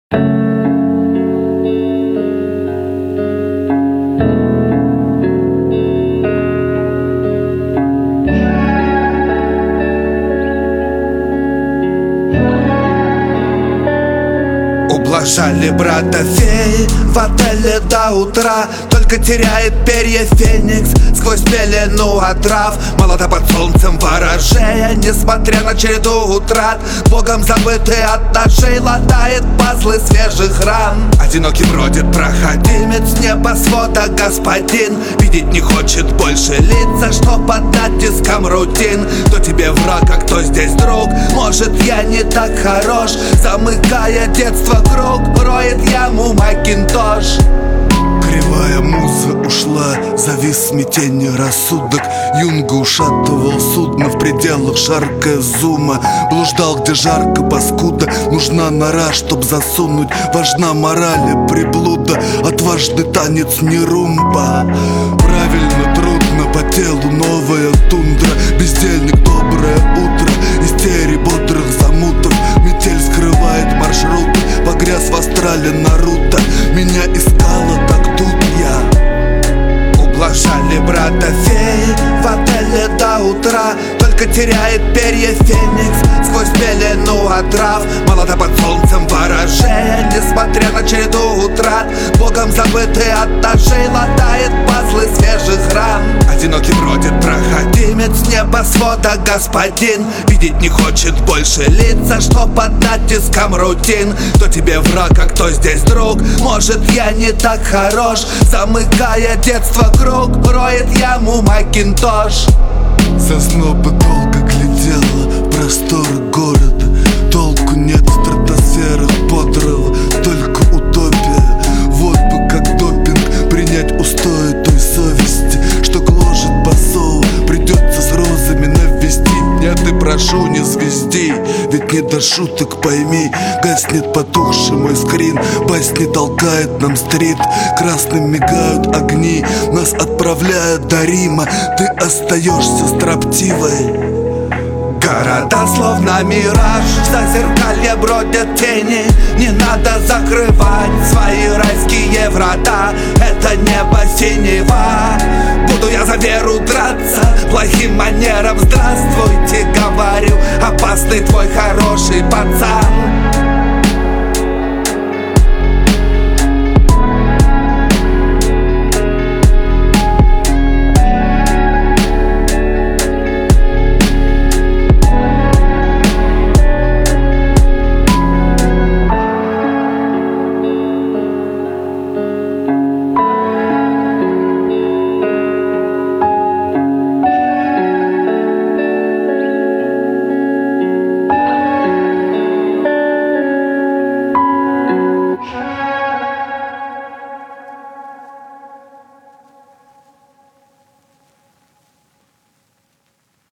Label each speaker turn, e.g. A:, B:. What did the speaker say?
A: Ублажали брата феи в отеле до утра. Только теряет перья феникс сквозь пелену от трав. Молода под солнцем ворожея, несмотря на череду утрат. Богом забытый от ножей латает пазлы свежих ран. Одинокий бродит проходимец небосвода господин. Видеть не хочет больше лица, что под натиском рутин. Кто тебе враг, а кто здесь друг? Может, я не так хорош? Замыкая детство круг, роет яму Макинтош.
B: Кривая муза ушла, завис смятение рассудок. Юнга ушатывал судно в пределах шарка зума. Блуждал, где жарко, паскуда. Нужна нора, чтоб засунуть. Важна мораль и приблуда. Отважный танец не румба. Правильно, трудно, по телу новая тундра. Бездельник, доброе утро. Истерии бодрых замутов. Метель скрывает маршруты. Погряз в астрале Наруто. Меня искала, так тут я.
A: Ублажали брата феи в отеле до утра. Только теряет перья феникс сквозь пелену от трав. Молода под солнцем ворожея, несмотря на череду утрат. Богом забытый от ножей латает пазлы свежих ран. Одинокий бродит проходимец небосвода господин. Видеть не хочет больше лица, что под натиском рутин. Кто тебе враг, а кто здесь друг? Может, я не так хорош? Замыкая детство круг, роет яму Макинтош.
B: Зазноба долго глядела в просторы города. Толку нет в стратосферах подрыва, только утопия. Вот бы как допинг принять устои той совести, что гложет басоу. Придется с розами навестить. Нет, и прошу, не звезди, ведь не до шуток, пойми. Гаснет потухший мой скрин, басни толкает нам стрит. Красным мигают огни, нас отправляют до Рима. Ты остаешься строптивой.
A: Города словно мираж, в зазеркалье бродят тени. Не надо закрывать свои райские врата. Это небо синева. Буду я за веру драться, плохим манерам здравствуйте говорю. Опасный твой хороший пацан.